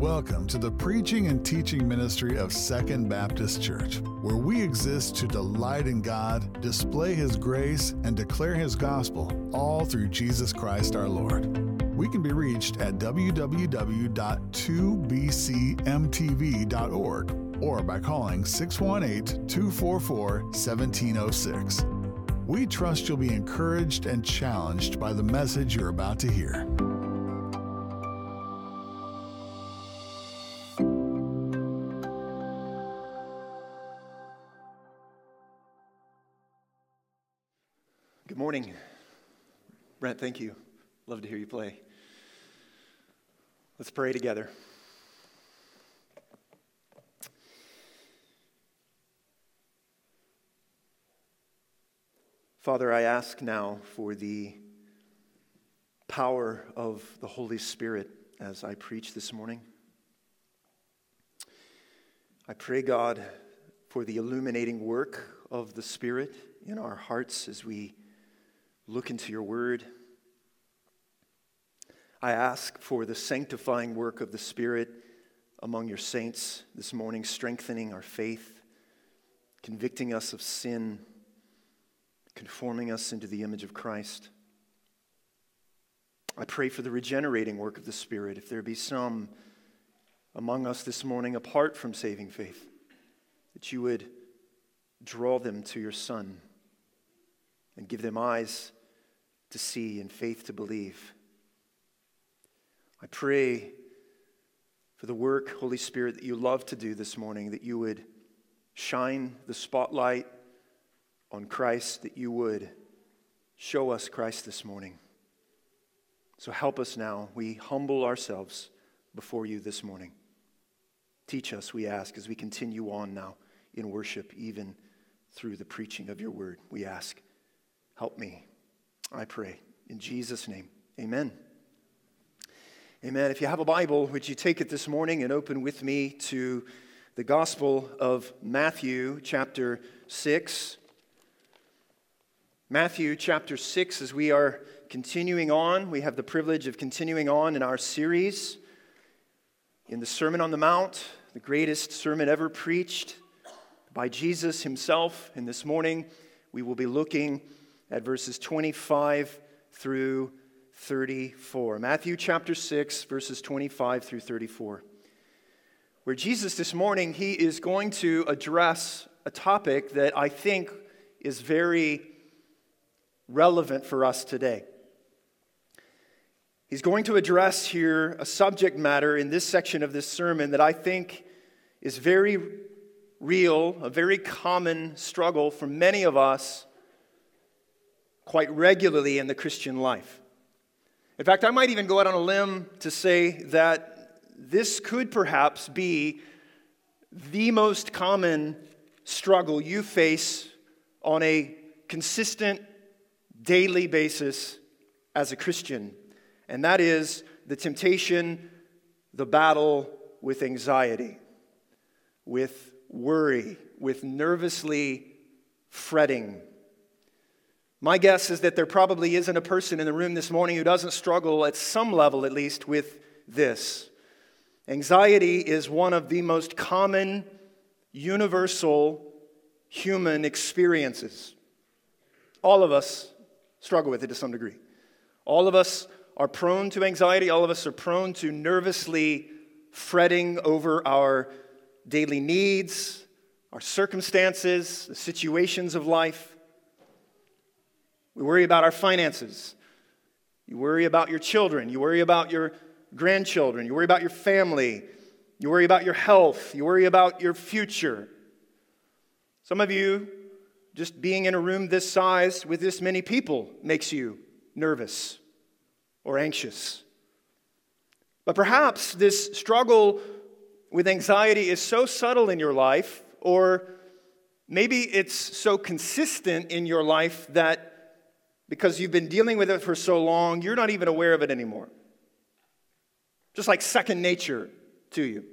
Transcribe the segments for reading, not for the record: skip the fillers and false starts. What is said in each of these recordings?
Welcome to the preaching and teaching ministry of Second Baptist Church, where we exist to delight in God, display His grace, and declare His gospel, all through Jesus Christ our Lord. We can be reached at www.2bcmtv.org or by calling 618-244-1706. We trust you'll be encouraged and challenged by the message you're about to hear. Good morning. Brent, thank you. Love to hear you play. Let's pray together. Father, I ask now for the power of the Holy Spirit as I preach this morning. I pray, God, for the illuminating work of the Spirit in our hearts as we look into your word. I ask for the sanctifying work of the Spirit among your saints this morning, strengthening our faith, convicting us of sin, conforming us into the image of Christ. I pray for the regenerating work of the Spirit. If there be some among us this morning apart from saving faith, that you would draw them to your Son and give them eyes to see and faith to believe. I pray for the work, Holy Spirit, that you love to do this morning, that you would shine the spotlight on Christ, that you would show us Christ this morning. So help us now. We humble ourselves before you this morning. Teach us, we ask, as we continue on now in worship, even through the preaching of your word. We ask, help me, I pray. In Jesus' name, amen. Amen. If you have a Bible, would you take it this morning and open with me to the Gospel of Matthew, chapter 6. Matthew, chapter 6, as we are continuing on, we have the privilege of continuing on in our series in the Sermon on the Mount, the greatest sermon ever preached by Jesus himself. And this morning, we will be looking at verses 25 through 34. Matthew chapter 6, verses 25 through 34. Where Jesus this morning, he is going to address a topic that I think is very relevant for us today. He's going to address here a subject matter in this section of this sermon that I think is very real, a very common struggle for many of us quite regularly in the Christian life. In fact, I might even go out on a limb to say that this could perhaps be the most common struggle you face on a consistent daily basis as a Christian, and that is the temptation, the battle with anxiety, with worry, with nervously fretting. My guess is that there probably isn't a person in the room this morning who doesn't struggle at some level, at least, with this. Anxiety is one of the most common, universal human experiences. All of us struggle with it to some degree. All of us are prone to anxiety. All of us are prone to nervously fretting over our daily needs, our circumstances, the situations of life. We worry about our finances. You worry about your children. You worry about your grandchildren. You worry about your family. You worry about your health. You worry about your future. Some of you, just being in a room this size with this many people makes you nervous or anxious. But perhaps this struggle with anxiety is so subtle in your life, or maybe it's so consistent in your life that because you've been dealing with it for so long, you're not even aware of it anymore. Just like second nature to you.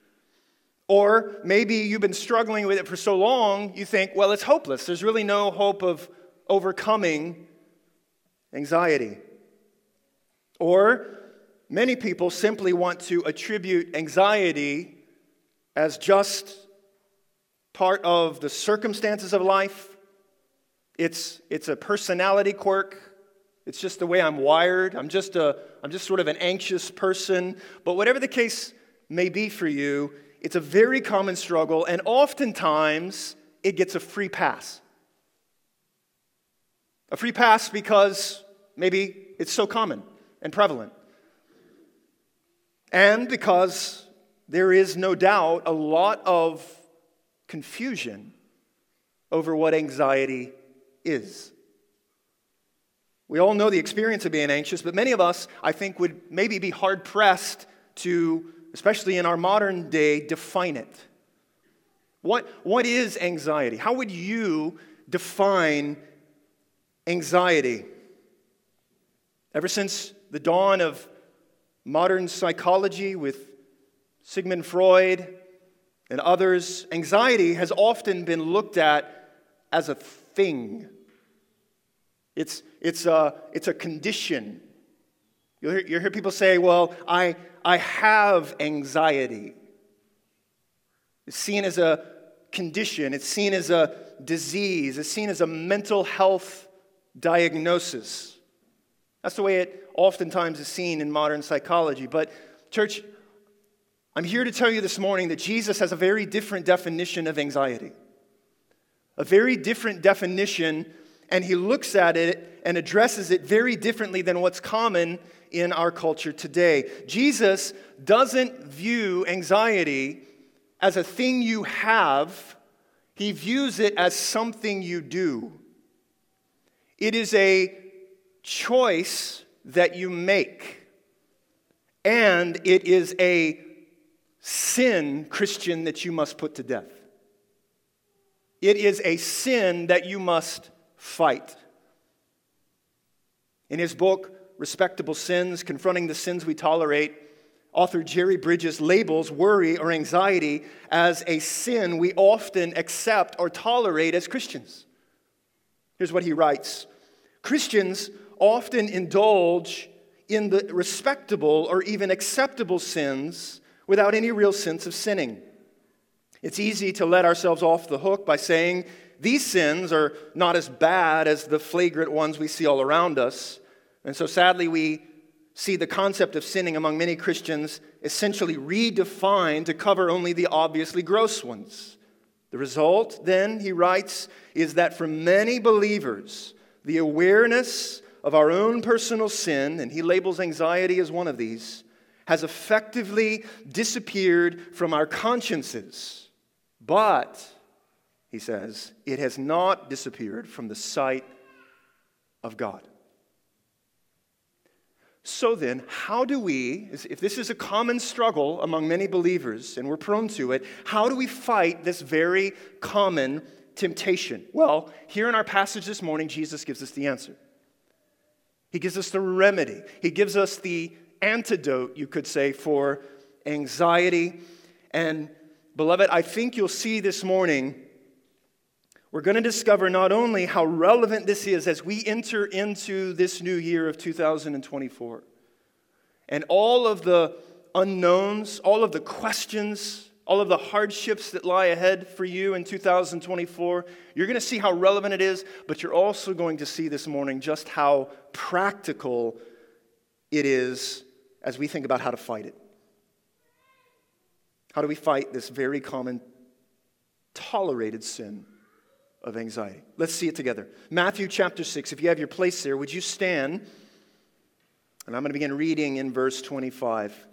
Or maybe you've been struggling with it for so long, you think, well, it's hopeless. There's really no hope of overcoming anxiety. Or Many people simply want to attribute anxiety as just part of the circumstances of life. It's a personality quirk. It's just the way I'm wired. I'm just sort of an anxious person. But whatever the case may be for you, it's a very common struggle, and oftentimes it gets a free pass. A free pass because maybe it's so common and prevalent. And because there is no doubt a lot of confusion over what anxiety is. We all know the experience of being anxious, but many of us, I think, would maybe be hard-pressed to, especially in our modern day, define it. What is anxiety? How would you define anxiety? Ever since the dawn of modern psychology with Sigmund Freud and others, anxiety has often been looked at as a thing. It's a condition. You hear people say, well, I have anxiety. It's seen as a condition. It's seen as a disease. It's seen as a mental health diagnosis. That's the way it oftentimes is seen in modern psychology. But, church, I'm here to tell you this morning that Jesus has a very different definition of anxiety. A very different definition, and he looks at it and addresses it very differently than what's common in our culture today. Jesus doesn't view anxiety as a thing you have. He views it as something you do. It is a choice that you make. And it is a sin, Christian, that you must put to death. It is a sin that you must fight. In his book, Respectable Sins, Confronting the Sins We Tolerate, author Jerry Bridges labels worry or anxiety as a sin we often accept or tolerate as Christians. Here's what he writes. Christians often indulge in the respectable or even acceptable sins without any real sense of sinning. It's easy to let ourselves off the hook by saying these sins are not as bad as the flagrant ones we see all around us. And so sadly we see the concept of sinning among many Christians essentially redefined to cover only the obviously gross ones. The result, then, he writes, is that for many believers, the awareness of our own personal sin, and he labels anxiety as one of these, has effectively disappeared from our consciences. But, he says, it has not disappeared from the sight of God. So then, how do we, if this is a common struggle among many believers, and we're prone to it, how do we fight this very common temptation? Well, here in our passage this morning, Jesus gives us the answer. He gives us the remedy. He gives us the antidote, you could say, for anxiety. And, beloved, I think you'll see this morning, we're going to discover not only how relevant this is as we enter into this new year of 2024, and all of the unknowns, all of the questions, all of the hardships that lie ahead for you in 2024, you're going to see how relevant it is, but you're also going to see this morning just how practical it is as we think about how to fight it. How do we fight this very common, tolerated sin of anxiety? Let's see it together. Matthew chapter 6. If you have your place there, would you stand? And I'm going to begin reading in verse 25.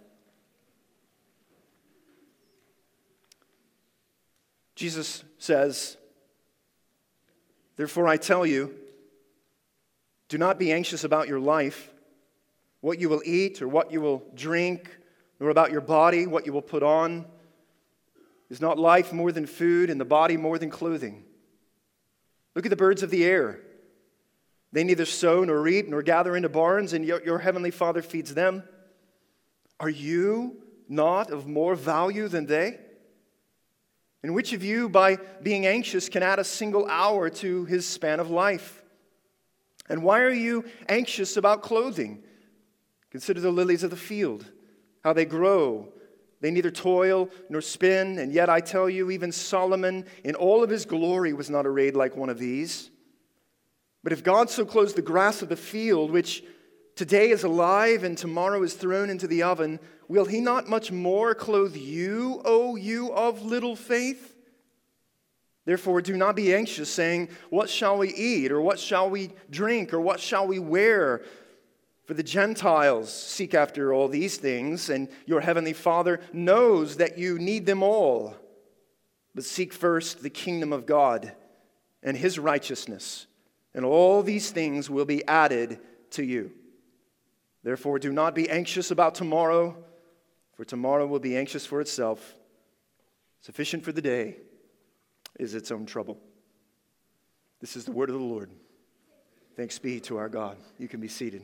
Jesus says, "Therefore I tell you, do not be anxious about your life, what you will eat or what you will drink, nor about your body, what you will put on. Is not life more than food, and the body more than clothing? Look at the birds of the air. They neither sow nor reap nor gather into barns, and your heavenly Father feeds them. Are you not of more value than they? And which of you, by being anxious, can add a single hour to his span of life? And why are you anxious about clothing? Consider the lilies of the field, how they grow. They neither toil nor spin, and yet I tell you, even Solomon in all of his glory was not arrayed like one of these. But if God so clothes the grass of the field, which today is alive and tomorrow is thrown into the oven, will he not much more clothe you, O you of little faith? Therefore, do not be anxious, saying, what shall we eat, or what shall we drink, or what shall we wear? For the Gentiles seek after all these things, and your heavenly Father knows that you need them all. But seek first the kingdom of God and his righteousness, and all these things will be added to you. Therefore, do not be anxious about tomorrow, for tomorrow will be anxious for itself. Sufficient for the day is its own trouble. This is the word of the Lord. Thanks be to our God. You can be seated.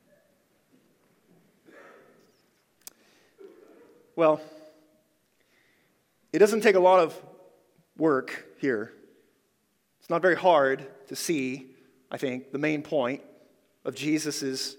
Well, it doesn't take a lot of work here. It's not very hard to see, I think, the main point of Jesus'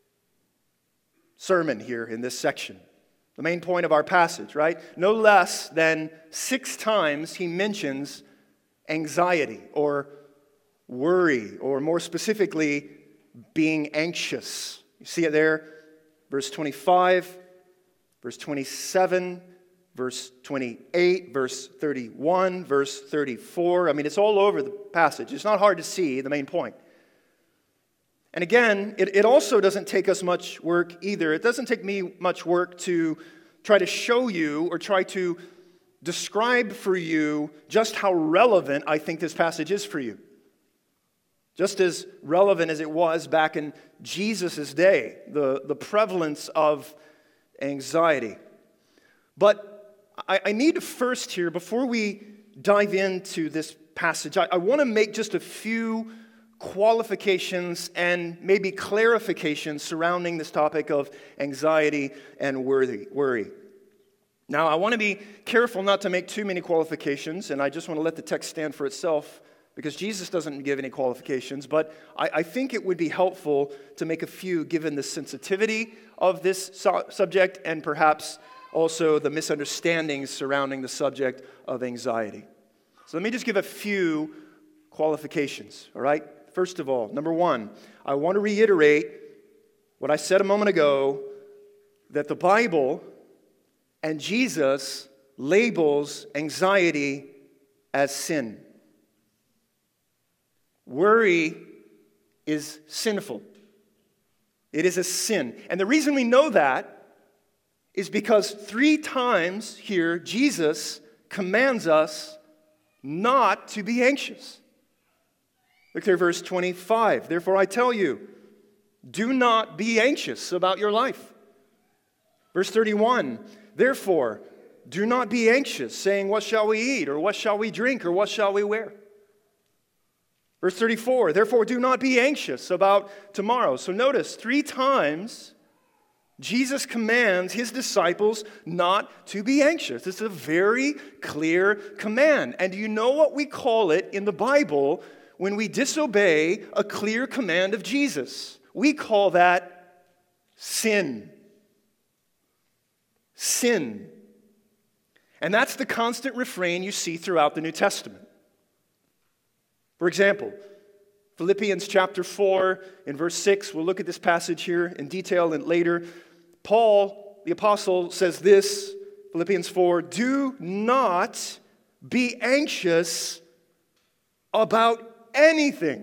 sermon here in this section. The main point of our passage, right? No less than 6 times he mentions anxiety or worry, or more specifically, being anxious. You see it there, verse 25, verse 27, verse 28, verse 31, verse 34. I mean, it's all over the passage. It's not hard to see the main point. And again, it also doesn't take us much work either. It doesn't take me much work to try to show you or try to describe for you just how relevant I think this passage is for you. Just as relevant as it was back in Jesus' day, the prevalence of anxiety. But I need to first here, before we dive into this passage, I want to make just a few qualifications and maybe clarifications surrounding this topic of anxiety and worry. Now, I want to be careful not to make too many qualifications, and I just want to let the text stand for itself, because Jesus doesn't give any qualifications, but I think it would be helpful to make a few given the sensitivity of this subject and perhaps also the misunderstandings surrounding the subject of anxiety. So let me just give a few qualifications, all right? First of all, number 1, I want to reiterate what I said a moment ago, that the Bible and Jesus labels anxiety as sin. Worry is sinful. It is a sin. And the reason we know that is because 3 times here Jesus commands us not to be anxious. Look there, verse 25. Therefore I tell you, do not be anxious about your life. Verse 31. Therefore, do not be anxious, saying, what shall we eat, or what shall we drink, or what shall we wear? Verse 34, therefore do not be anxious about tomorrow. So notice, 3 times Jesus commands his disciples not to be anxious. It's a very clear command. And do you know what we call it in the Bible when we disobey a clear command of Jesus? We call that sin. Sin. And that's the constant refrain you see throughout the New Testament. For example, Philippians chapter 4 in verse 6, we'll look at this passage here in detail and later. Paul, the apostle, says this, Philippians 4, do not be anxious about anything.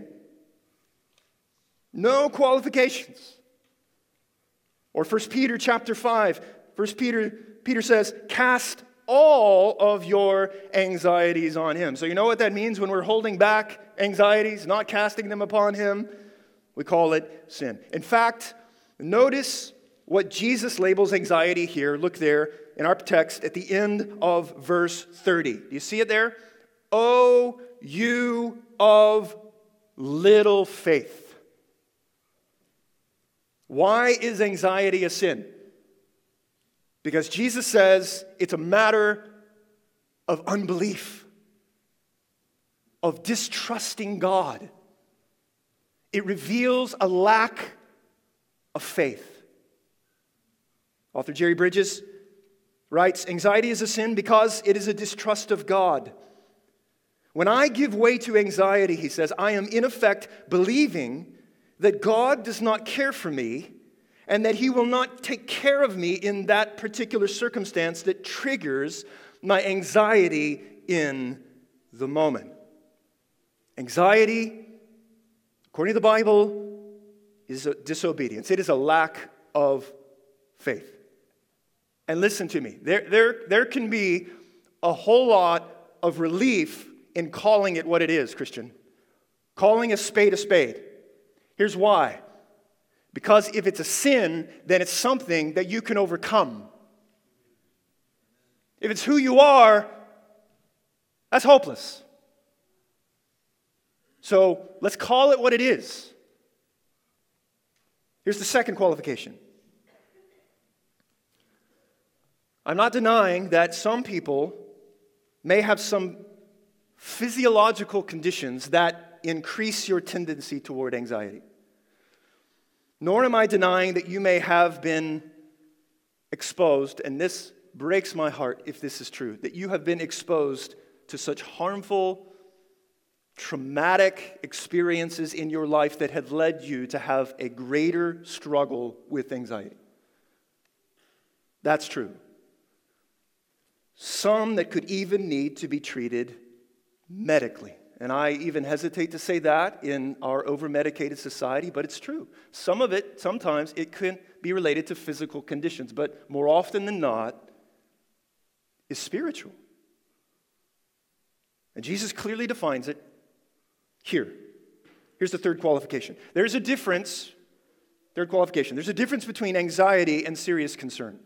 No qualifications. Or 1 Peter chapter 5, Peter says, cast all of your anxieties on him. So you know what that means when we're holding back anxieties, not casting them upon him? We call it sin. In fact, notice what Jesus labels anxiety here. Look there in our text at the end of verse 30. Do you see it there? O you of little faith. Why is anxiety a sin? Because Jesus says it's a matter of unbelief, of distrusting God. It reveals a lack of faith. Author Jerry Bridges writes, anxiety is a sin because it is a distrust of God. When I give way to anxiety, he says, I am in effect believing that God does not care for me and that he will not take care of me in that particular circumstance that triggers my anxiety in the moment. Anxiety, according to the Bible, is a disobedience. It is a lack of faith. And listen to me, there can be a whole lot of relief in calling it what it is, Christian. Calling a spade. Here's why. Because if it's a sin, then it's something that you can overcome. If it's who you are, that's hopeless. So let's call it what it is. Here's the second qualification. I'm not denying that some people may have some physiological conditions that increase your tendency toward anxiety. Nor am I denying that you may have been exposed, and this breaks my heart if this is true, that you have been exposed to such harmful, traumatic experiences in your life that have led you to have a greater struggle with anxiety. That's true. Some that could even need to be treated medically. And I even hesitate to say that in our over-medicated society, but it's true. Some of it, sometimes, it can be related to physical conditions, but more often than not, is spiritual. And Jesus clearly defines it here. Here's the third qualification. There's a difference, third qualification, there's a difference between anxiety and serious concern.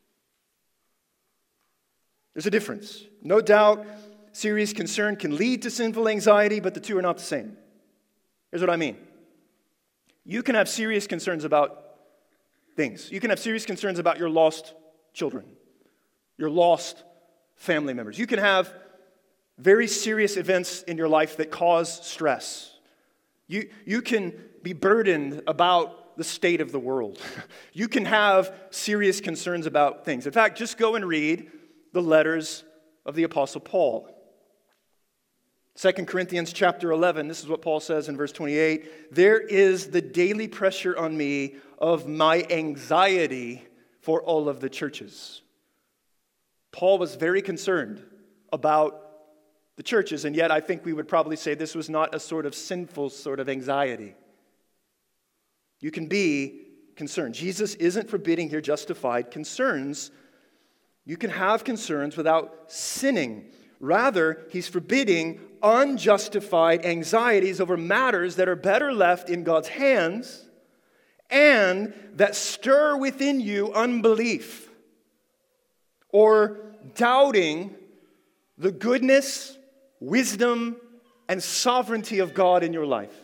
There's a difference. No doubt, serious concern can lead to sinful anxiety, but the two are not the same. Here's what I mean. You can have serious concerns about things. You can have serious concerns about your lost children, your lost family members. You can have very serious events in your life that cause stress. You can be burdened about the state of the world. You can have serious concerns about things. In fact, just go and read the letters of the Apostle Paul. 2 Corinthians chapter 11, this is what Paul says in verse 28. There is the daily pressure on me of my anxiety for all of the churches. Paul was very concerned about the churches, and yet I think we would probably say this was not a sort of sinful sort of anxiety. You can be concerned. Jesus isn't forbidding here justified concerns. You can have concerns without sinning. Rather, he's forbidding unjustified anxieties over matters that are better left in God's hands and that stir within you unbelief or doubting the goodness, wisdom, and sovereignty of God in your life.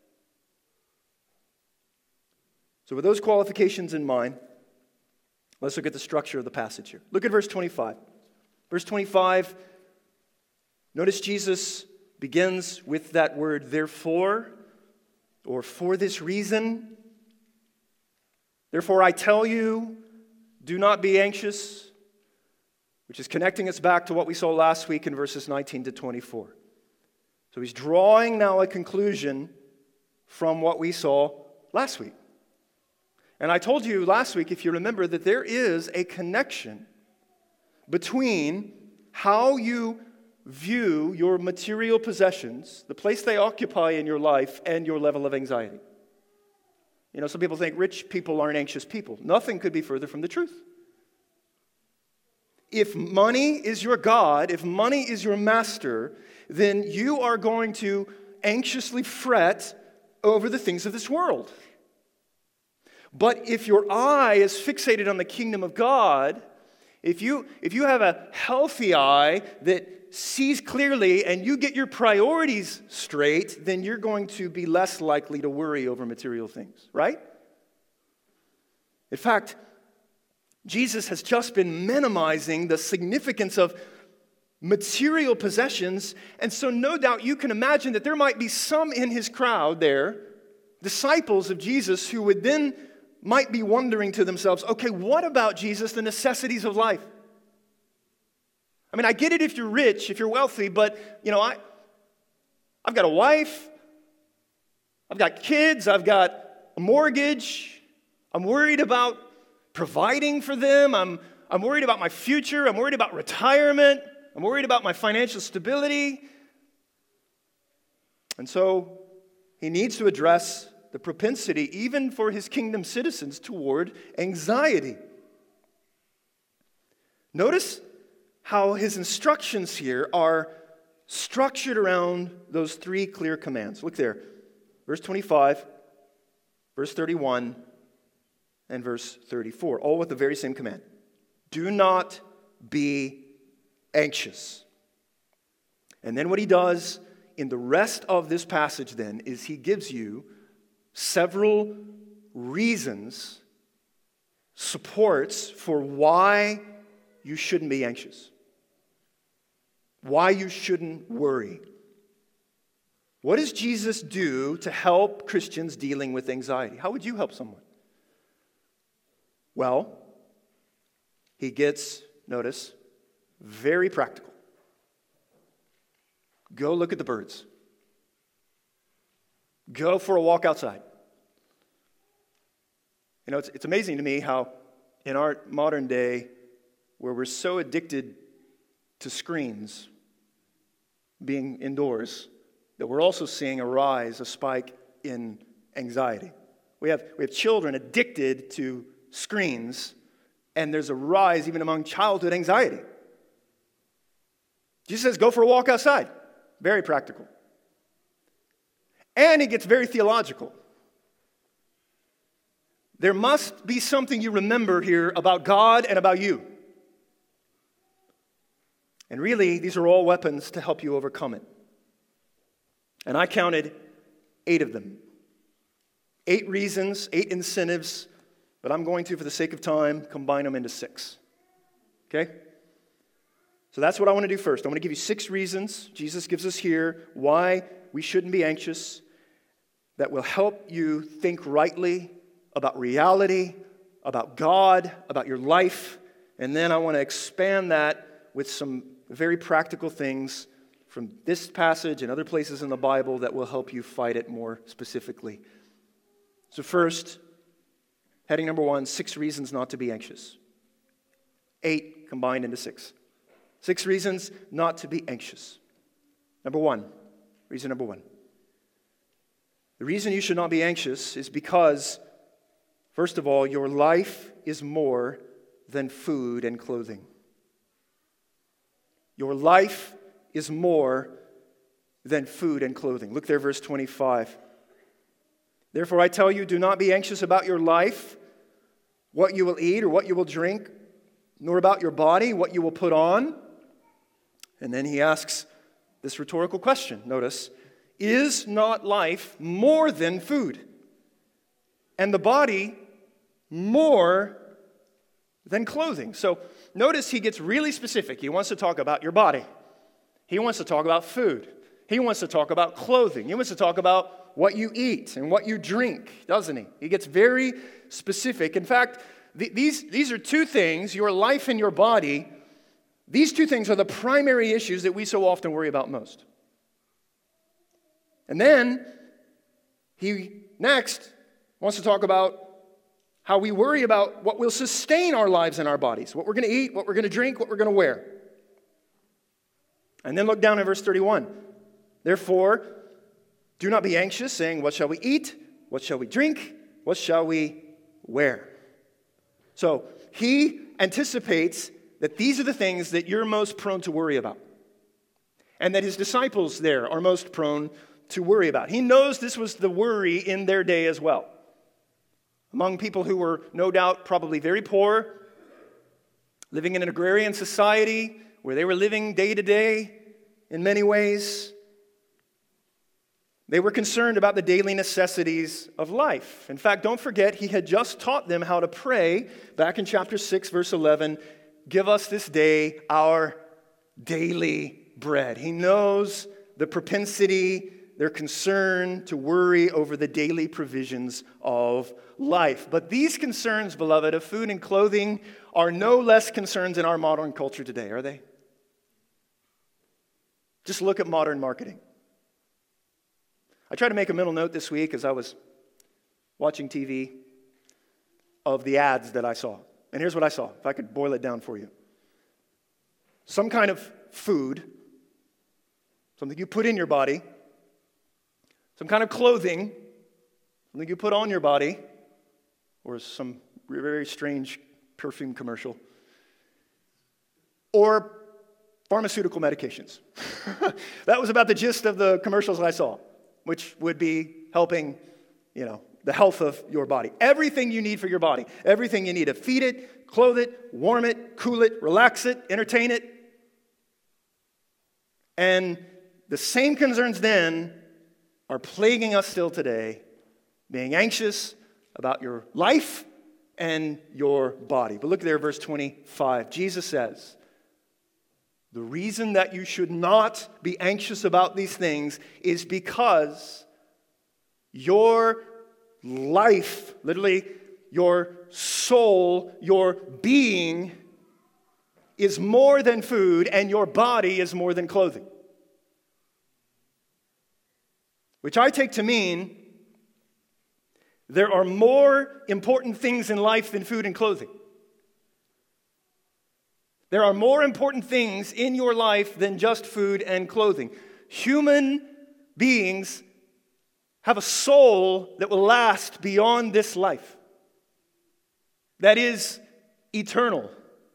So with those qualifications in mind, let's look at the structure of the passage here. Look at verse 25. Verse 25, notice Jesus begins with that word therefore, or for this reason. Therefore I tell you, do not be anxious, which is connecting us back to what we saw last week in verses 19 to 24. So he's drawing now a conclusion from what we saw last week. And I told you last week, if you remember, that there is a connection between how you view your material possessions, the place they occupy in your life, and your level of anxiety. You know, some people think rich people aren't anxious people. Nothing could be further from the truth. If money is your God, if money is your master, then you are going to anxiously fret over the things of this world. But if your eye is fixated on the kingdom of God, if you have a healthy eye that sees clearly and you get your priorities straight, then you're going to be less likely to worry over material things, right? In fact, Jesus has just been minimizing the significance of material possessions, and so no doubt you can imagine that there might be some in his crowd there, disciples of Jesus, who would then might be wondering to themselves, okay, what about, Jesus, the necessities of life? I mean, I get it if you're rich, if you're wealthy, but, I've got a wife, I've got kids, I've got a mortgage, I'm worried about providing for them, I'm worried about my future, I'm worried about retirement, I'm worried about my financial stability. And so he needs to address the propensity, even for his kingdom citizens, toward anxiety. Notice how his instructions here are structured around those three clear commands. Look there, verse 25, verse 31, and verse 34, all with the very same command. Do not be anxious. And then what he does in the rest of this passage then is he gives you several reasons, supports for why you shouldn't be anxious, why you shouldn't worry. What does Jesus do to help Christians dealing with anxiety? How would you help someone? Well, he gets, notice, very practical. Go look at the birds. Go for a walk outside. It's amazing to me how in our modern day, where we're so addicted to screens, being indoors, that we're also seeing a spike in anxiety. We have children addicted to screens, and there's a rise even among childhood anxiety. Jesus says, go for a walk outside. Very practical. And it gets very theological. There must be something you remember here about God and about you. And really, these are all weapons to help you overcome it. And I counted 8 of them. 8 reasons, 8 incentives, but I'm going to, for the sake of time, combine them into 6. Okay? So that's what I want to do first. I want to give you 6 reasons Jesus gives us here why we shouldn't be anxious, that will help you think rightly about reality, about God, about your life. And then I want to expand that with some very practical things from this passage and other places in the Bible that will help you fight it more specifically. So first, heading number 1, 6 reasons not to be anxious. 8 combined into 6. 6 reasons not to be anxious. Reason number 1. The reason you should not be anxious is because, first of all, your life is more than food and clothing. Your life is more than food and clothing. Look there, verse 25. Therefore, I tell you, do not be anxious about your life, what you will eat or what you will drink, nor about your body, what you will put on. And then he asks this rhetorical question. Notice, is not life more than food, and the body more than clothing? So notice he gets really specific. He wants to talk about your body. He wants to talk about food. He wants to talk about clothing. He wants to talk about what you eat and what you drink, doesn't he? He gets very specific. In fact, these are 2 things, your life and your body. These 2 things are the primary issues that we so often worry about most. And then he next wants to talk about how we worry about what will sustain our lives and our bodies, what we're going to eat, what we're going to drink, what we're going to wear. And then look down at verse 31. Therefore, do not be anxious, saying, what shall we eat? What shall we drink? What shall we wear? So he anticipates that these are the things that you're most prone to worry about, and that his disciples there are most prone to worry about. He knows this was the worry in their day as well. Among people who were no doubt probably very poor, living in an agrarian society where they were living day to day in many ways, they were concerned about the daily necessities of life. In fact, don't forget, he had just taught them how to pray back in chapter 6, verse 11, give us this day our daily bread. He knows the propensity their concern to worry over the daily provisions of life. But these concerns, beloved, of food and clothing are no less concerns in our modern culture today, are they? Just look at modern marketing. I tried to make a mental note this week as I was watching TV of the ads that I saw. And here's what I saw, if I could boil it down for you. Some kind of food, something you put in your body, some kind of clothing, something you put on your body, or some very strange perfume commercial, or pharmaceutical medications. That was about the gist of the commercials I saw, which would be helping, the health of your body. Everything you need for your body. Everything you need to feed it, clothe it, warm it, cool it, relax it, entertain it. And the same concerns then are plaguing us still today, being anxious about your life and your body. But look there, verse 25. Jesus says, the reason that you should not be anxious about these things is because your life, literally your soul, your being is more than food, and your body is more than clothing. Which I take to mean there are more important things in life than food and clothing. There are more important things in your life than just food and clothing. Human beings have a soul that will last beyond this life. That is eternal.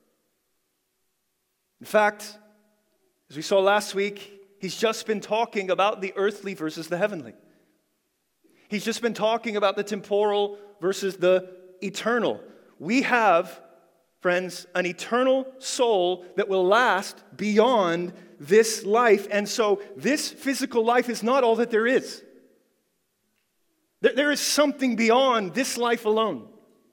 In fact, as we saw last week, he's just been talking about the earthly versus the heavenly. He's just been talking about the temporal versus the eternal. We have, friends, an eternal soul that will last beyond this life. And so this physical life is not all that there is. There is something beyond this life alone.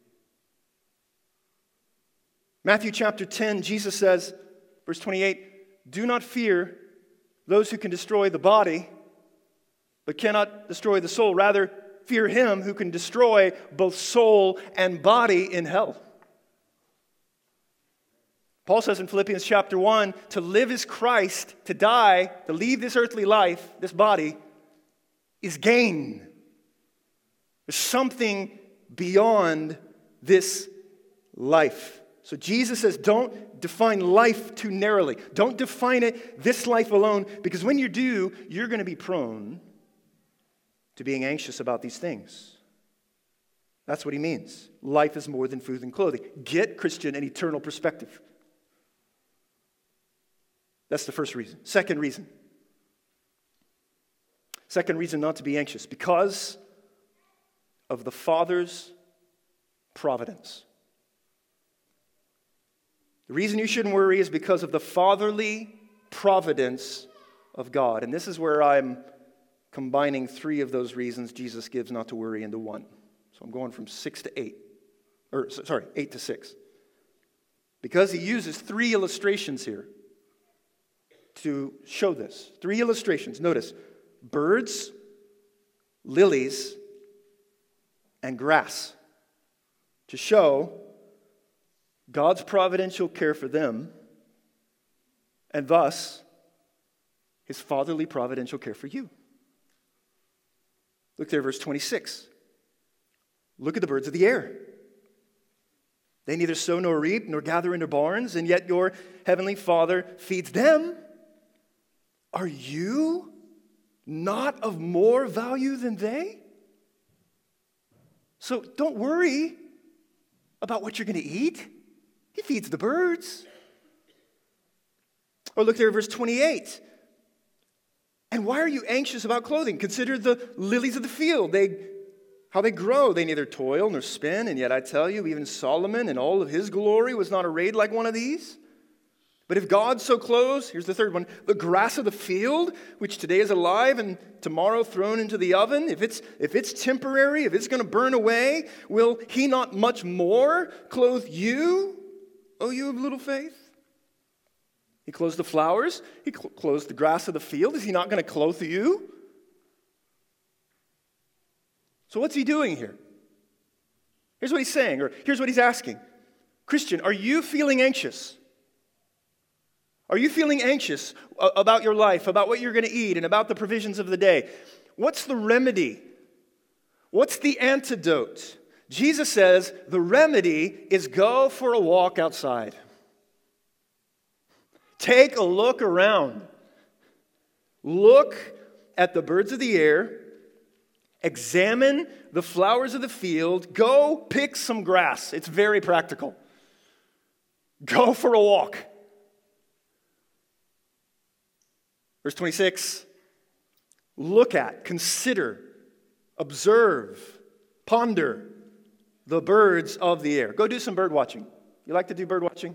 Matthew chapter 10, Jesus says, verse 28, do not fear those who can destroy the body, but cannot destroy the soul. Rather, fear him who can destroy both soul and body in hell. Paul says in Philippians chapter 1, to live is Christ, to die, to leave this earthly life, this body, is gain. There's something beyond this life. So Jesus says, don't define life too narrowly. Don't define it this life alone, because when you do, you're going to be prone to being anxious about these things. That's what he means. Life is more than food and clothing. Get, Christian, an eternal perspective. That's the first reason. Second reason not to be anxious, because of the Father's providence. The reason you shouldn't worry is because of the fatherly providence of God. And this is where I'm combining three of those reasons Jesus gives not to worry into one. So I'm going from 8 to 6. Because he uses three illustrations here to show this. Three illustrations. Notice, birds, lilies, and grass, to show God's providential care for them, and thus his fatherly providential care for you. Look there, verse 26. Look at the birds of the air. They neither sow nor reap nor gather into barns, and yet your heavenly Father feeds them. Are you not of more value than they? So don't worry about what you're going to eat. He feeds the birds. Or look there at verse 28. And why are you anxious about clothing? Consider the lilies of the field. How they grow. They neither toil nor spin. And yet I tell you, even Solomon in all of his glory was not arrayed like one of these. But if God so clothes, here's the third one, the grass of the field, which today is alive and tomorrow thrown into the oven, if it's temporary, if it's going to burn away, will he not much more clothe you, O you of little faith? He clothes the flowers. He clothes the grass of the field. Is he not going to clothe you? So what's he doing here? Here's what he's saying, or here's what he's asking. Christian, are you feeling anxious? Are you feeling anxious about your life, about what you're going to eat, and about the provisions of the day? What's the remedy? What's the antidote? Jesus says the remedy is go for a walk outside. Take a look around. Look at the birds of the air. Examine the flowers of the field. Go pick some grass. It's very practical. Go for a walk. Verse 26, look at, consider, observe, ponder the birds of the air. Go do some bird watching. You like to do bird watching?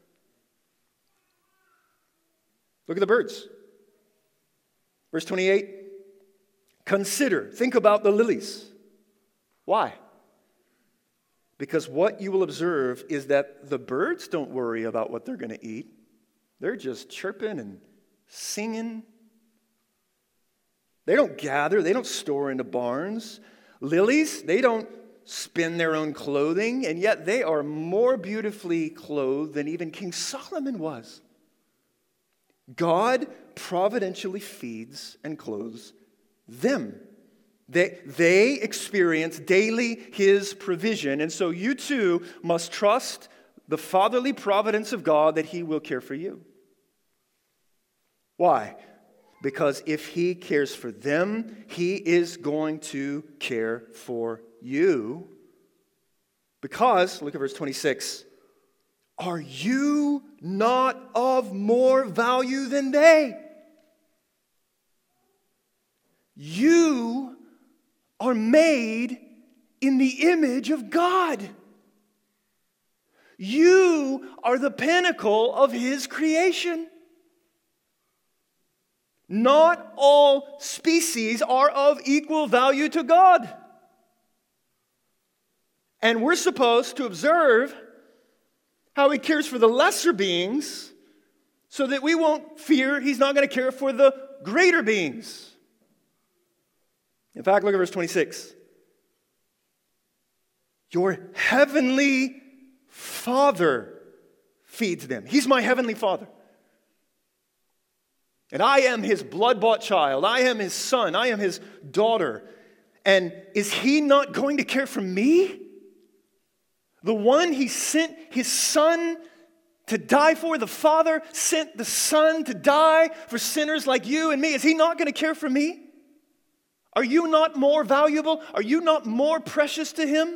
Look at the birds. Verse 28, consider, think about the lilies. Why? Because what you will observe is that the birds don't worry about what they're going to eat. They're just chirping and singing. They don't gather. They don't store into barns. Lilies, they don't spin their own clothing, and yet they are more beautifully clothed than even King Solomon was. God providentially feeds and clothes them. They experience daily His provision, and so you too must trust the fatherly providence of God that He will care for you. Why? Because if He cares for them, He is going to care for you. Because, look at verse 26, are you not of more value than they? You are made in the image of God. You are the pinnacle of His creation. Not all species are of equal value to God. And we're supposed to observe how He cares for the lesser beings so that we won't fear He's not going to care for the greater beings. In fact, look at verse 26. Your heavenly Father feeds them. He's my heavenly Father. And I am His blood-bought child. I am His son. I am His daughter. And is He not going to care for me? The one He sent His Son to die for, the Father sent the Son to die for sinners like you and me. Is He not going to care for me? Are you not more valuable? Are you not more precious to Him?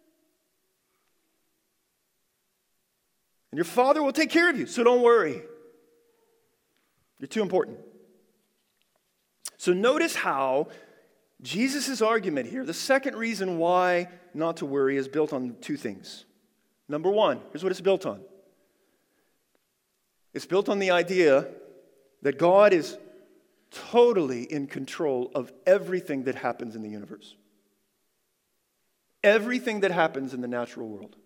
And your Father will take care of you, so don't worry. You're too important. So notice how Jesus' argument here, the second reason why not to worry, is built on two things. Number one, here's what it's built on. It's built on the idea that God is totally in control of everything that happens in the universe. Everything that happens in the natural world.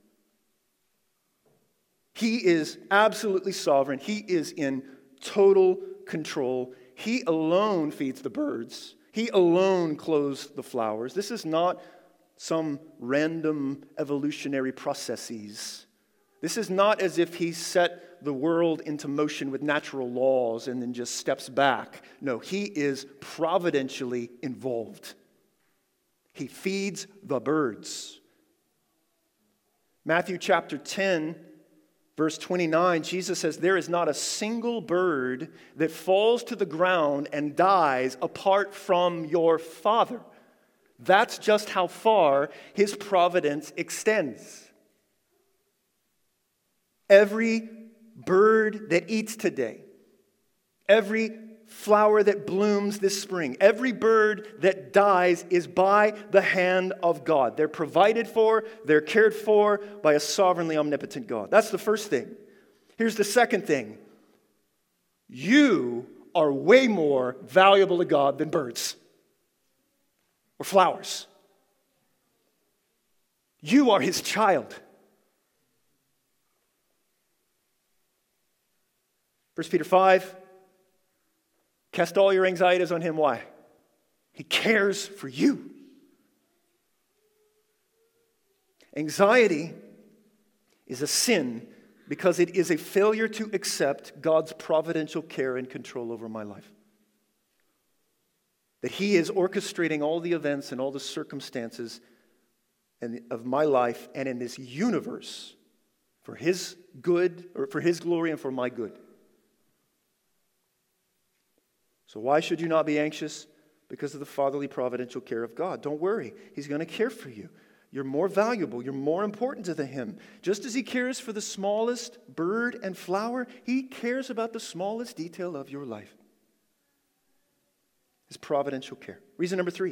He is absolutely sovereign. He is in total control. He alone feeds the birds. He alone clothes the flowers. This is not some random evolutionary processes. This is not as if He set the world into motion with natural laws and then just steps back. No, He is providentially involved. He feeds the birds. Matthew chapter 10, verse 29, Jesus says, there is not a single bird that falls to the ground and dies apart from your Father. That's just how far His providence extends. Every bird that eats today, every flower that blooms this spring, every bird that dies is by the hand of God. They're provided for, they're cared for by a sovereignly omnipotent God. That's the first thing. Here's the second thing. You are way more valuable to God than birds or flowers. You are His child. 1 Peter 5, cast all your anxieties on Him. Why? He cares for you. Anxiety is a sin because it is a failure to accept God's providential care and control over my life. That He is orchestrating all the events and all the circumstances of my life and in this universe for His good, or for His glory and for my good. So why should you not be anxious? Because of the fatherly providential care of God. Don't worry. He's going to care for you. You're more valuable. You're more important to Him. Just as He cares for the smallest bird and flower, He cares about the smallest detail of your life. His providential care. Reason number 3.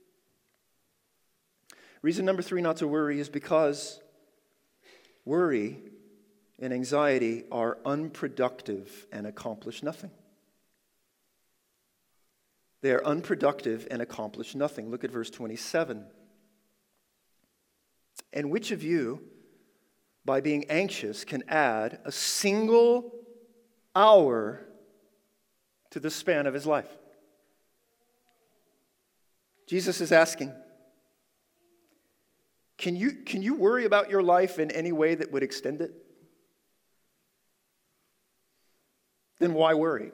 Reason number 3 not to worry is because worry and anxiety are unproductive and accomplish nothing. They are unproductive and accomplish nothing. Look at verse 27. And which of you, by being anxious, can add a single hour to the span of his life? Jesus is asking, can you worry about your life in any way that would extend it? Then why worry?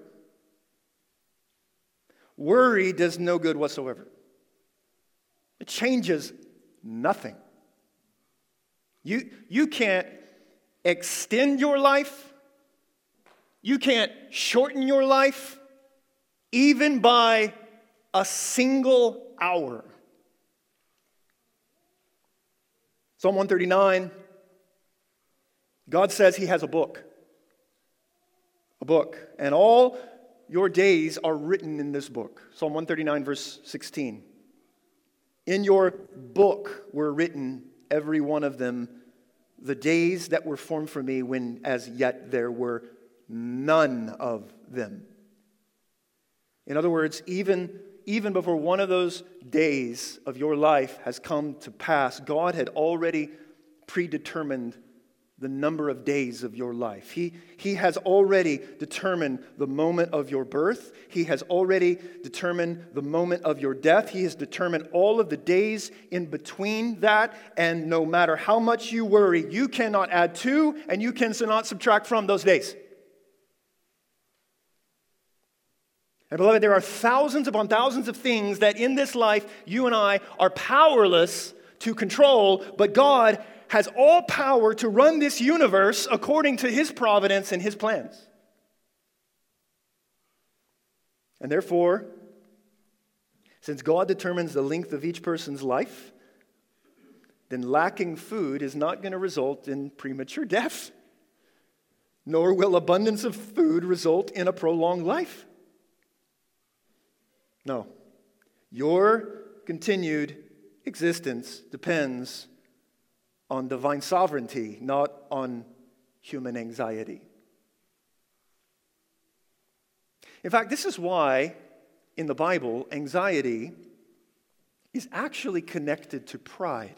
Worry does no good whatsoever. It changes nothing. You can't extend your life. You can't shorten your life, even by a single hour. Psalm 139, God says He has a book. A book. And all your days are written in this book. Psalm 139, verse 16. In your book were written, every one of them, the days that were formed for me, when as yet there were none of them. In other words, even before one of those days of your life has come to pass, God had already predetermined the number of days of your life. He has already determined the moment of your birth. He has already determined the moment of your death. He has determined all of the days in between that. And no matter how much you worry, you cannot add to and you cannot subtract from those days. And beloved, there are thousands upon thousands of things that in this life you and I are powerless to control, but God has all power to run this universe according to His providence and His plans. And therefore, since God determines the length of each person's life, then lacking food is not going to result in premature death, nor will abundance of food result in a prolonged life. No. Your continued existence depends on divine sovereignty, not on human anxiety. In fact, this is why in the Bible, anxiety is actually connected to pride.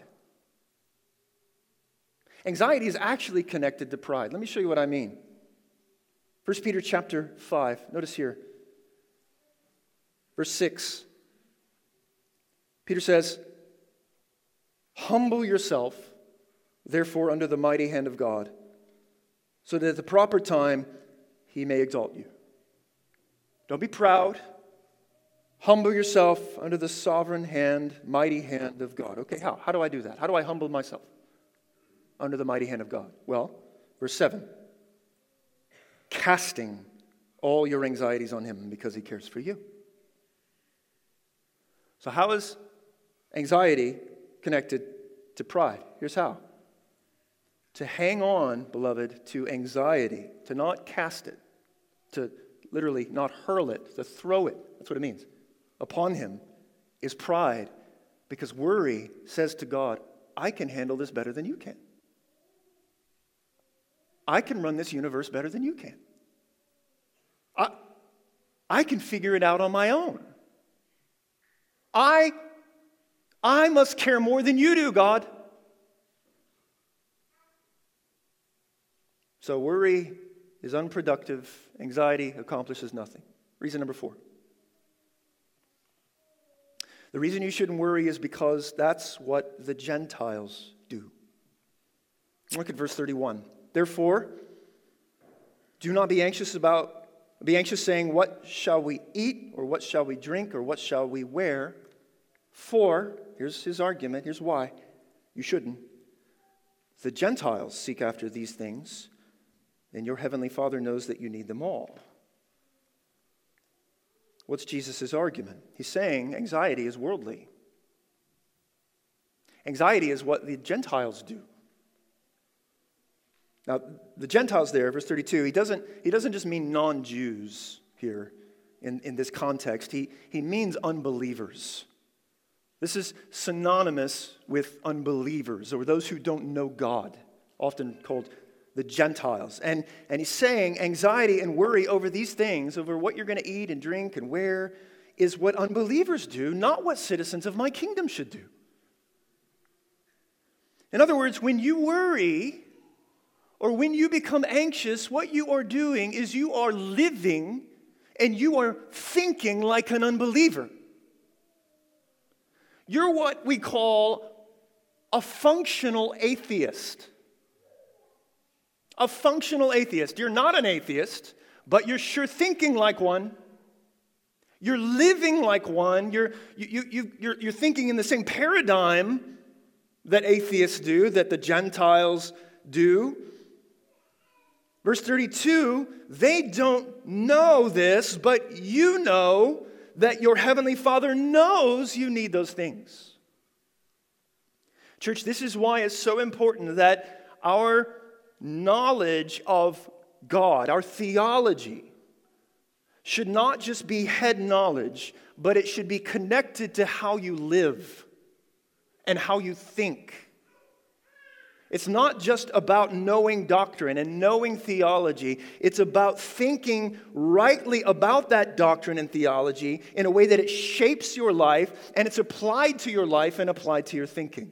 Anxiety is actually connected to pride. Let me show you what I mean. 1 Peter chapter 5, notice here, verse 6. Peter says, "Humble yourself, therefore, under the mighty hand of God, so that at the proper time He may exalt you." Don't be proud. Humble yourself under the sovereign hand, mighty hand of God. Okay, how? How do I do that? How do I humble myself under the mighty hand of God? Well, verse 7. Casting all your anxieties on Him because He cares for you. So how is anxiety connected to pride? Here's how. To hang on, beloved, to anxiety, to not cast it, to literally not hurl it, to throw it, that's what it means, upon Him, is pride, because worry says to God, I can handle this better than you can. I can run this universe better than you can. I can figure it out on my own. I must care more than you do, God. So worry is unproductive. Anxiety accomplishes nothing. Reason number 4. The reason you shouldn't worry is because that's what the Gentiles do. Look at verse 31. Therefore, do not be anxious saying, what shall we eat, or what shall we drink, or what shall we wear? For, here's his argument, here's why you shouldn't. The Gentiles seek after these things, and your heavenly Father knows that you need them all. What's Jesus' argument? He's saying anxiety is worldly. Anxiety is what the Gentiles do. Now, the Gentiles there, verse 32, he doesn't just mean non-Jews here in this context. He means unbelievers. This is synonymous with unbelievers, or those who don't know God, often called the Gentiles. And he's saying anxiety and worry over these things, over what you're going to eat and drink and wear, is what unbelievers do, not what citizens of my kingdom should do. In other words, when you worry or when you become anxious, what you are doing is you are living and you are thinking like an unbeliever. You're what we call a functional atheist. A functional atheist. You're not an atheist, but you're sure thinking like one. You're living like one. You're thinking in the same paradigm that atheists do, that the Gentiles do. Verse 32, they don't know this, but you know that your heavenly Father knows you need those things. Church, this is why it's so important that our knowledge of God, our theology, should not just be head knowledge, but it should be connected to how you live and how you think. It's not just about knowing doctrine and knowing theology. It's about thinking rightly about that doctrine and theology in a way that it shapes your life and it's applied to your life and applied to your thinking.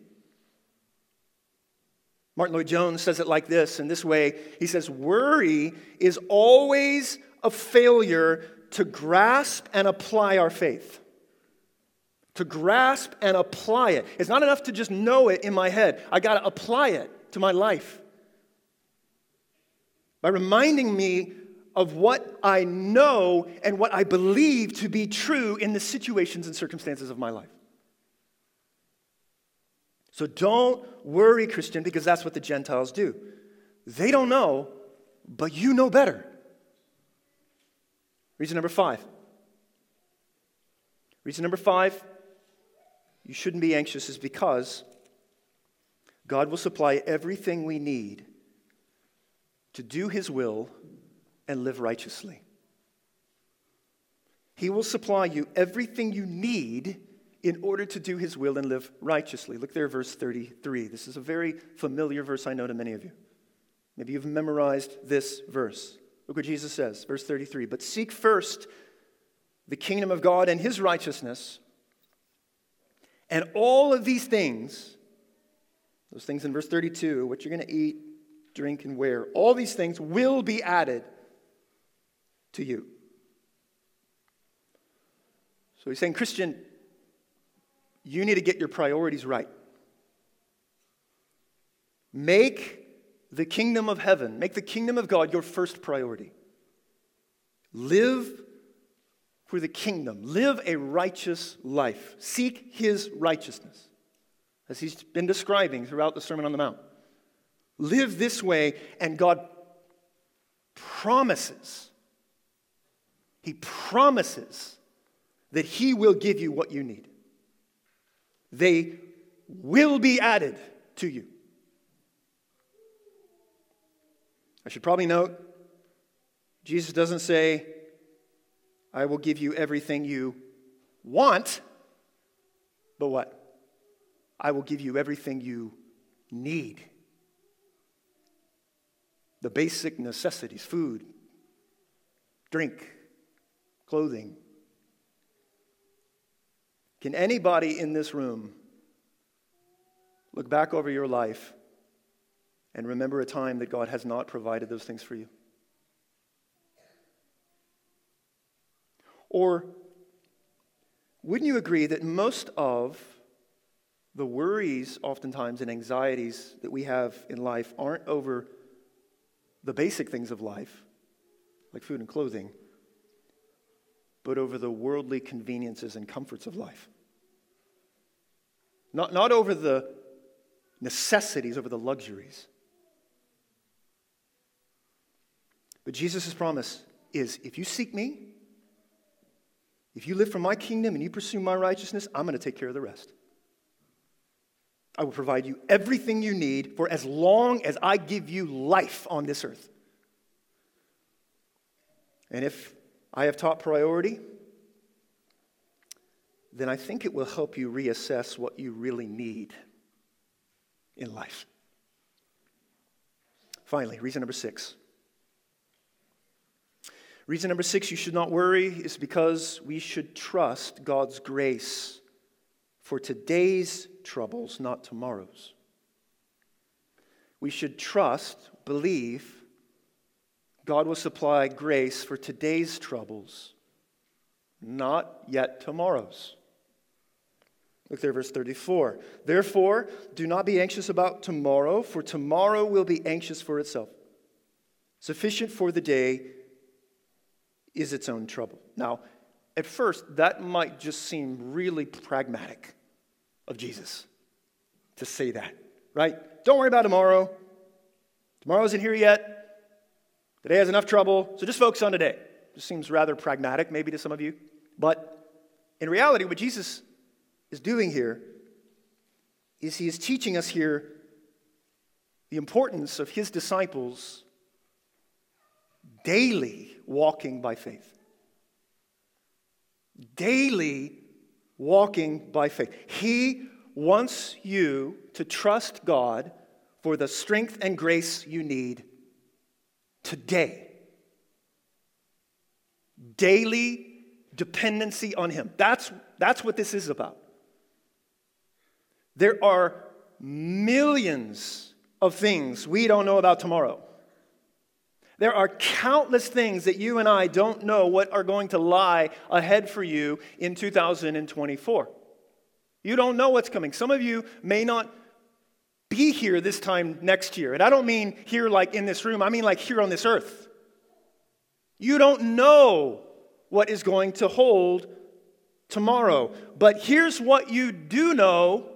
Martin Lloyd-Jones says it like this, in this way. He says, worry is always a failure to grasp and apply our faith. To grasp and apply it. It's not enough to just know it in my head. I got to apply it to my life. By reminding me of what I know and what I believe to be true in the situations and circumstances of my life. So don't worry, Christian, because that's what the Gentiles do. They don't know, but you know better. Reason number 5. Reason number 5. You shouldn't be anxious is because God will supply everything we need to do His will and live righteously. He will supply you everything you need in order to do His will and live righteously. Look there, verse 33. This is a very familiar verse, I know, to many of you. Maybe you've memorized this verse. Look what Jesus says, verse 33. But seek first the kingdom of God and His righteousness, and all of these things, those things in verse 32, what you're going to eat, drink, and wear, all these things will be added to you. So he's saying, Christian, you need to get your priorities right. Make the kingdom of heaven, make the kingdom of God your first priority. Live for the kingdom. Live a righteous life. Seek His righteousness, as He's been describing throughout the Sermon on the Mount. Live this way, and God promises, He promises that He will give you what you need. They will be added to you. I should probably note, Jesus doesn't say, I will give you everything you want, but what? I will give you everything you need. The basic necessities, food, drink, clothing. Can anybody in this room look back over your life and remember a time that God has not provided those things for you? Or wouldn't you agree that most of the worries oftentimes and anxieties that we have in life aren't over the basic things of life, like food and clothing, but over the worldly conveniences and comforts of life. Not over the necessities, over the luxuries. But Jesus' promise is, if you seek me, if you live for my kingdom and you pursue my righteousness, I'm going to take care of the rest. I will provide you everything you need for as long as I give you life on this earth. And if I have top priority, then I think it will help you reassess what you really need in life. Finally, reason number 6. Reason number 6, you should not worry, is because we should trust God's grace for today's troubles, not tomorrow's. We should trust, believe, God will supply grace for today's troubles, not yet tomorrow's. Look there, verse 34. Therefore, do not be anxious about tomorrow, for tomorrow will be anxious for itself. Sufficient for the day is its own trouble. Now, at first, that might just seem really pragmatic of Jesus to say that, right? Don't worry about tomorrow. Tomorrow isn't here yet. Today has enough trouble, so just focus on today. Just seems rather pragmatic, maybe to some of you. But in reality, what Jesus is doing here is he is teaching us here the importance of his disciples daily walking by faith. Daily walking by faith. He wants you to trust God for the strength and grace you need today. Daily dependency on him. That's what this is about. There are millions of things we don't know about tomorrow. There are countless things that you and I don't know what are going to lie ahead for you in 2024. You don't know what's coming. Some of you may not be here this time next year. And I don't mean here like in this room. I mean like here on this earth. You don't know what is going to hold tomorrow. But here's what you do know.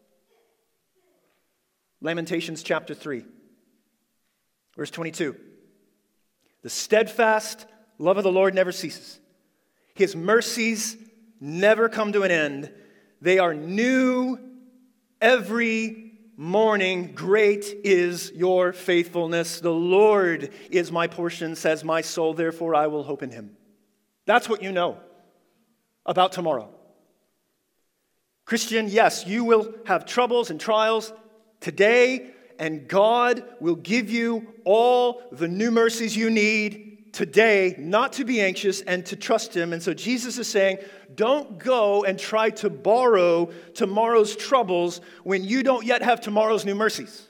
Lamentations chapter 3, verse 22. The steadfast love of the Lord never ceases. His mercies never come to an end. They are new every morning. Great is your faithfulness. The Lord is my portion, says my soul. Therefore, I will hope in him. That's what you know about tomorrow. Christian, yes, you will have troubles and trials today, and God will give you all the new mercies you need today, not to be anxious and to trust him. And so Jesus is saying, don't go and try to borrow tomorrow's troubles when you don't yet have tomorrow's new mercies.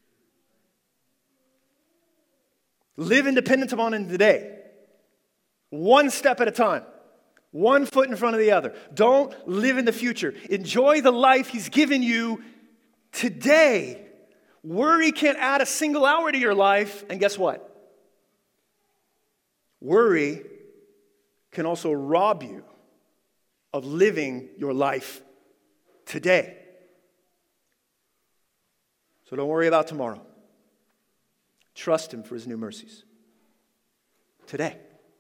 Live independent upon him today. One step at a time. One foot in front of the other. Don't live in the future. Enjoy the life he's given you today. Worry can't add a single hour to your life, and guess what? Worry can also rob you of living your life today. So don't worry about tomorrow. Trust him for his new mercies today.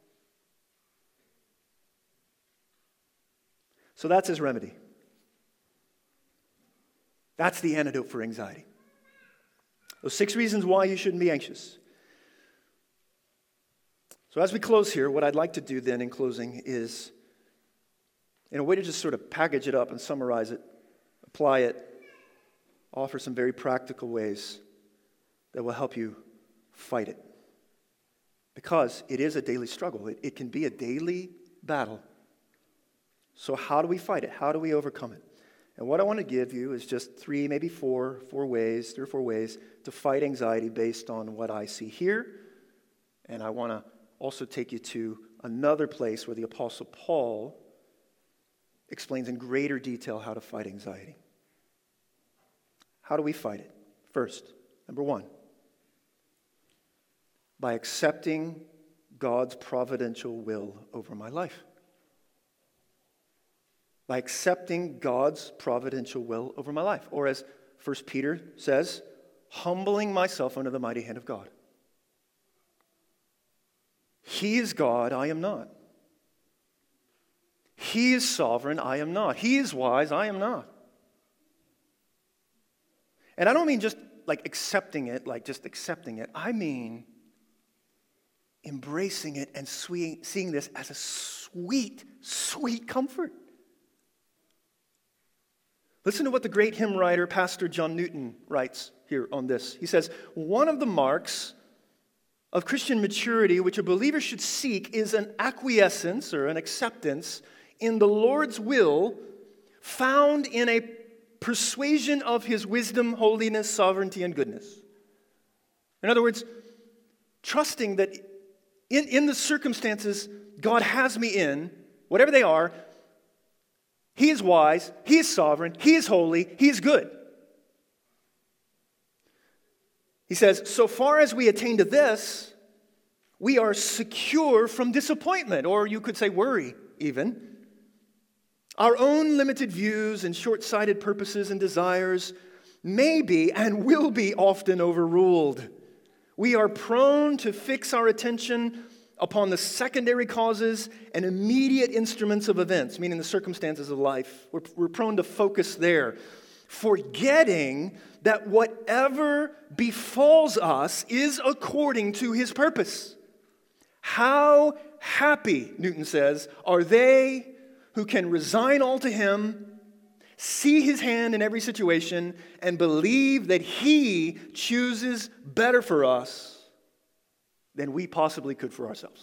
So that's his remedy. That's the antidote for anxiety. Those 6 reasons why you shouldn't be anxious. So as we close here, what I'd like to do then in closing is, in a way to just sort of package it up and summarize it, apply it, offer some very practical ways that will help you fight it. Because it is a daily struggle. It can be a daily battle. So how do we fight it? How do we overcome it? And what I want to give you is just 3, maybe 4 ways, 3 or 4 ways to fight anxiety based on what I see here. And I want to also take you to another place where the Apostle Paul explains in greater detail how to fight anxiety. How do we fight it? First, number one, by accepting God's providential will over my life. By accepting God's providential will over my life. Or as 1 Peter says, humbling myself under the mighty hand of God. He is God, I am not. He is sovereign, I am not. He is wise, I am not. And I don't mean just like accepting it, like just accepting it. I mean embracing it and seeing this as a sweet, sweet comfort. Listen to what the great hymn writer, Pastor John Newton, writes here on this. He says, one of the marks of Christian maturity which a believer should seek is an acquiescence or an acceptance in the Lord's will found in a persuasion of His wisdom, holiness, sovereignty, and goodness. In other words, trusting that in the circumstances God has me in, whatever they are, He is wise, He is sovereign, He is holy, He is good. He says, so far as we attain to this, we are secure from disappointment, or you could say worry even. Our own limited views and short-sighted purposes and desires may be and will be often overruled. We are prone to fix our attention upon the secondary causes and immediate instruments of events, meaning the circumstances of life. We're prone to focus there, forgetting that whatever befalls us is according to His purpose. How happy, Newton says, are they who can resign all to Him, see His hand in every situation, and believe that He chooses better for us than we possibly could for ourselves.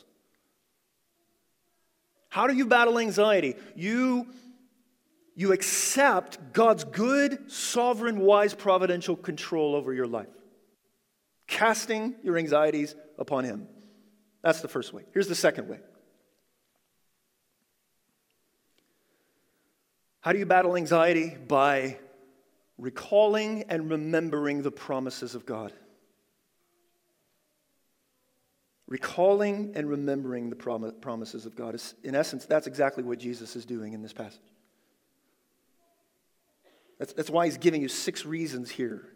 How do you battle anxiety? You accept God's good, sovereign, wise, providential control over your life. Casting your anxieties upon Him. That's the first way. Here's the second way. How do you battle anxiety? By recalling and remembering the promises of God. Recalling and remembering the promises of God. In essence, that's exactly what Jesus is doing in this passage. That's why He's giving you 6 reasons here.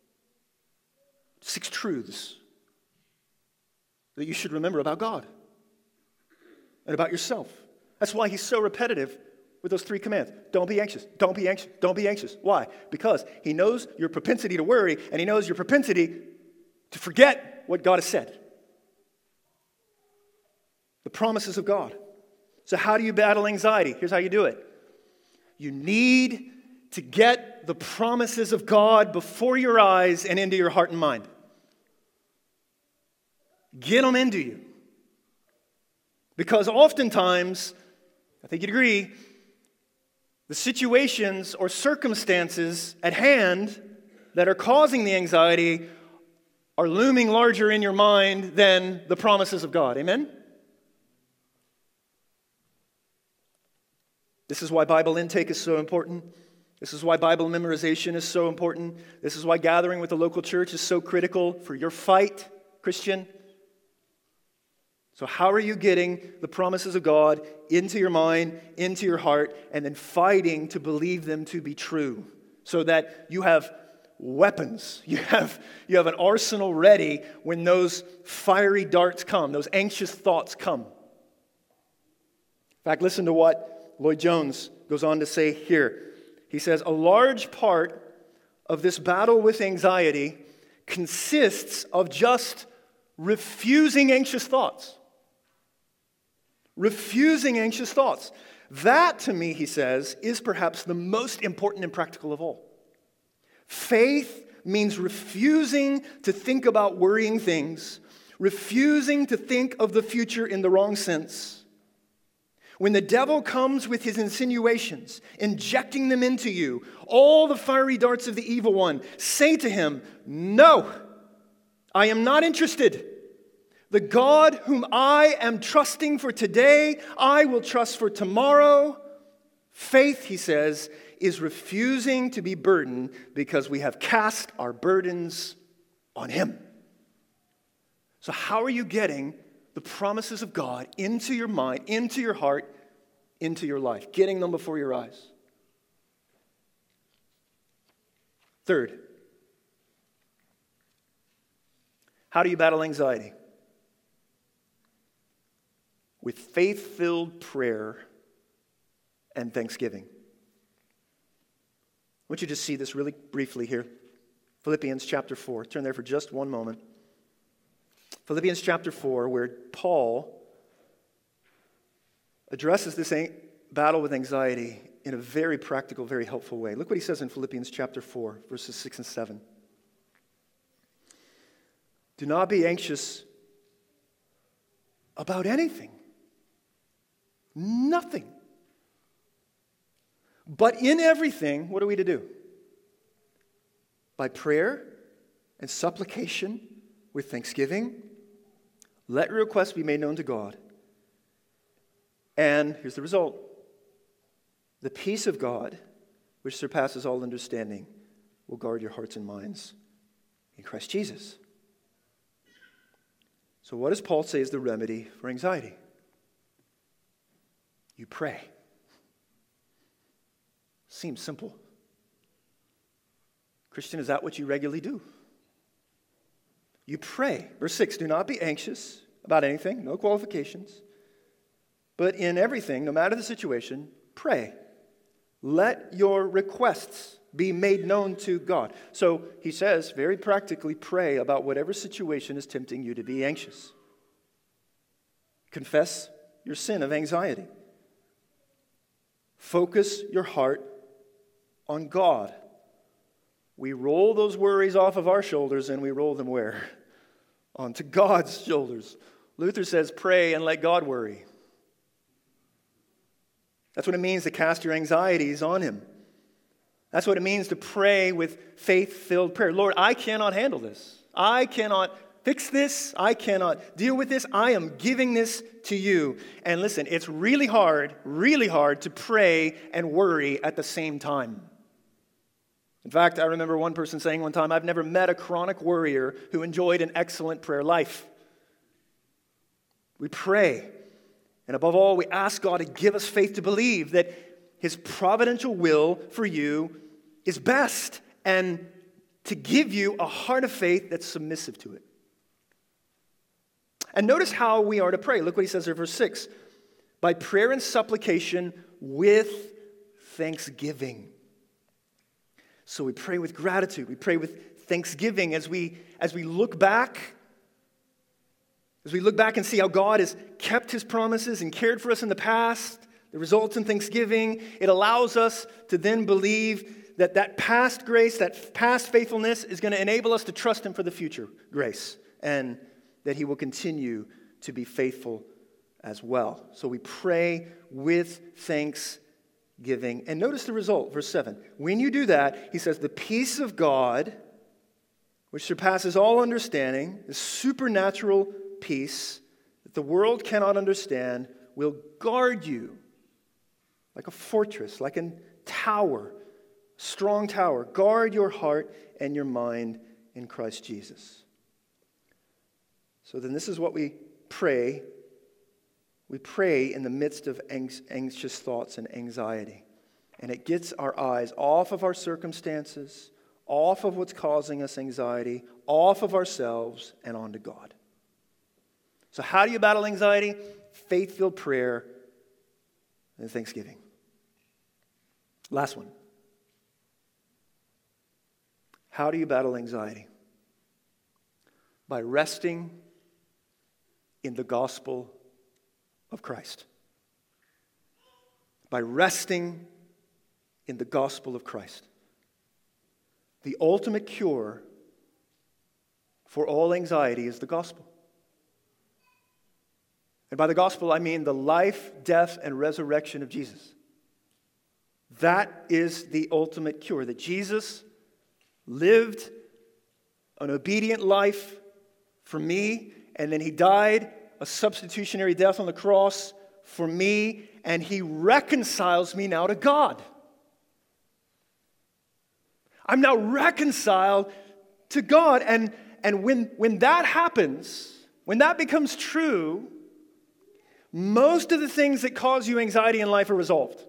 6 truths that you should remember about God and about yourself. That's why He's so repetitive with those 3 commands. Don't be anxious. Don't be anxious. Don't be anxious. Why? Because He knows your propensity to worry, and He knows your propensity to forget what God has said. The promises of God. So how do you battle anxiety? Here's how you do it. You need to get the promises of God before your eyes and into your heart and mind. Get them into you. Because oftentimes, I think you'd agree, the situations or circumstances at hand that are causing the anxiety are looming larger in your mind than the promises of God. Amen? This is why Bible intake is so important. This is why Bible memorization is so important. This is why gathering with the local church is so critical for your fight, Christian. So how are you getting the promises of God into your mind, into your heart, and then fighting to believe them to be true so that you have weapons, you have an arsenal ready when those fiery darts come, those anxious thoughts come? In fact, listen to what Lloyd Jones goes on to say here. He says, a large part of this battle with anxiety consists of just refusing anxious thoughts. Refusing anxious thoughts. That, to me, he says, is perhaps the most important and practical of all. Faith means refusing to think about worrying things, refusing to think of the future in the wrong sense. When the devil comes with his insinuations, injecting them into you, all the fiery darts of the evil one, say to him, no, I am not interested. The God whom I am trusting for today, I will trust for tomorrow. Faith, he says, is refusing to be burdened because we have cast our burdens on Him. So how are you getting the promises of God into your mind, into your heart, into your life? Getting them before your eyes. Third, how do you battle anxiety? With faith-filled prayer and thanksgiving. I want you to see this really briefly here. Philippians chapter 4. Turn there for just one moment. Philippians chapter 4, where Paul addresses this battle with anxiety in a very practical, very helpful way. Look what he says in Philippians chapter 4, verses 6 and 7. Do not be anxious about anything. Nothing. But in everything, what are we to do? By prayer and supplication with thanksgiving, let your requests be made known to God. And here's the result. The peace of God, which surpasses all understanding, will guard your hearts and minds in Christ Jesus. So what does Paul say is the remedy for anxiety? You pray. Seems simple. Christian, is that what you regularly do? You pray. Verse 6, do not be anxious about anything, no qualifications, but in everything, no matter the situation, pray. Let your requests be made known to God. So he says, very practically, pray about whatever situation is tempting you to be anxious. Confess your sin of anxiety. Focus your heart on God. We roll those worries off of our shoulders and we roll them where? Onto God's shoulders. Luther says, pray and let God worry. That's what it means to cast your anxieties on Him. That's what it means to pray with faith-filled prayer. Lord, I cannot handle this. I cannot fix this. I cannot deal with this. I am giving this to you. And listen, it's really hard to pray and worry at the same time. In fact, I remember one person saying one time, I've never met a chronic worrier who enjoyed an excellent prayer life. We pray. And above all, we ask God to give us faith to believe that His providential will for you is best and to give you a heart of faith that's submissive to it. And notice how we are to pray. Look what he says there, verse 6. By prayer and supplication with thanksgiving. So we pray with gratitude. We pray with thanksgiving as we look back. As we look back and see how God has kept His promises and cared for us in the past, the results in thanksgiving, it allows us to then believe that past grace, that past faithfulness is going to enable us to trust Him for the future grace, and that He will continue to be faithful as well. So we pray with thanksgiving. And notice the result, verse 7. When you do that, he says, the peace of God, which surpasses all understanding, the supernatural peace that the world cannot understand, will guard you like a fortress, like a tower, strong tower. Guard your heart and your mind in Christ Jesus. So then this is what we pray. We pray in the midst of anxious thoughts and anxiety. And it gets our eyes off of our circumstances, off of what's causing us anxiety, off of ourselves, and onto God. So how do you battle anxiety? Faith-filled prayer and thanksgiving. Last one. How do you battle anxiety? By resting in the gospel of Christ. By resting in the gospel of Christ. The ultimate cure for all anxiety is the gospel. And by the gospel, I mean the life, death, and resurrection of Jesus. That is the ultimate cure. That Jesus lived an obedient life for me, and then He died a substitutionary death on the cross for me, and He reconciles me now to God. I'm now reconciled to God. And when that happens, when that becomes true, most of the things that cause you anxiety in life are resolved.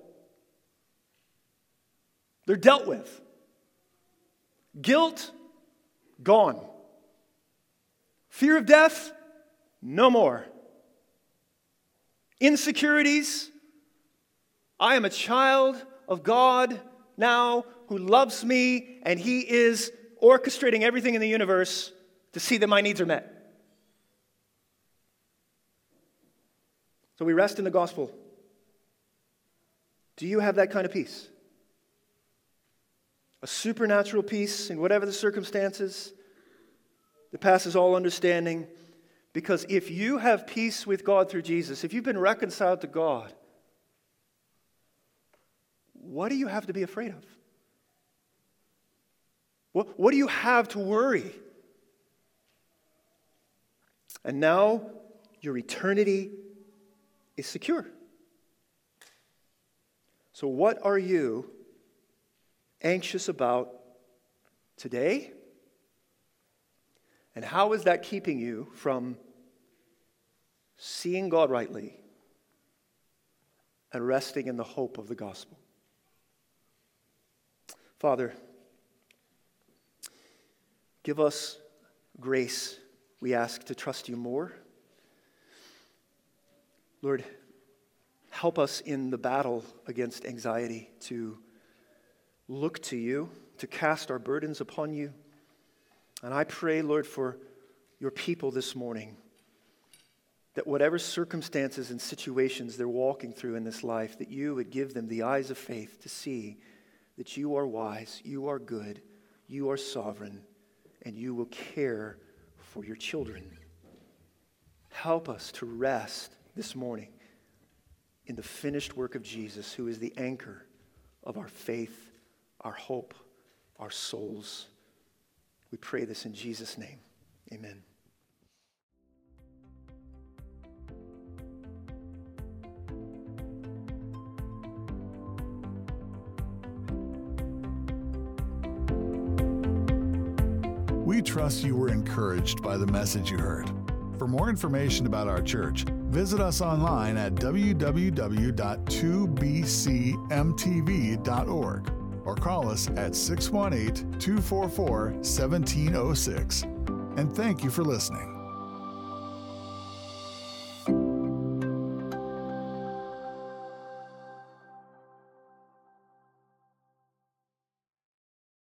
They're dealt with. Guilt, gone. Fear of death, no more. Insecurities, I am a child of God now who loves me, and He is orchestrating everything in the universe to see that my needs are met. So we rest in the gospel. Do you have that kind of peace? A supernatural peace in whatever the circumstances that passes all understanding. Because if you have peace with God through Jesus, if you've been reconciled to God, what do you have to be afraid of? What do you have to worry? And now your eternity is secure. So what are you anxious about today? And how is that keeping you from seeing God rightly and resting in the hope of the gospel? Father, give us grace, we ask, to trust you more. Lord, help us in the battle against anxiety to look to you, to cast our burdens upon you. And I pray, Lord, for your people this morning, that whatever circumstances and situations they're walking through in this life, that you would give them the eyes of faith to see that you are wise, you are good, you are sovereign, and you will care for your children. Help us to rest this morning in the finished work of Jesus, who is the anchor of our faith, our hope, our souls. We pray this in Jesus' name. Amen. We trust you were encouraged by the message you heard. For more information about our church, visit us online at www.2bcmtv.org or call us at 618-244-1706. And thank you for listening.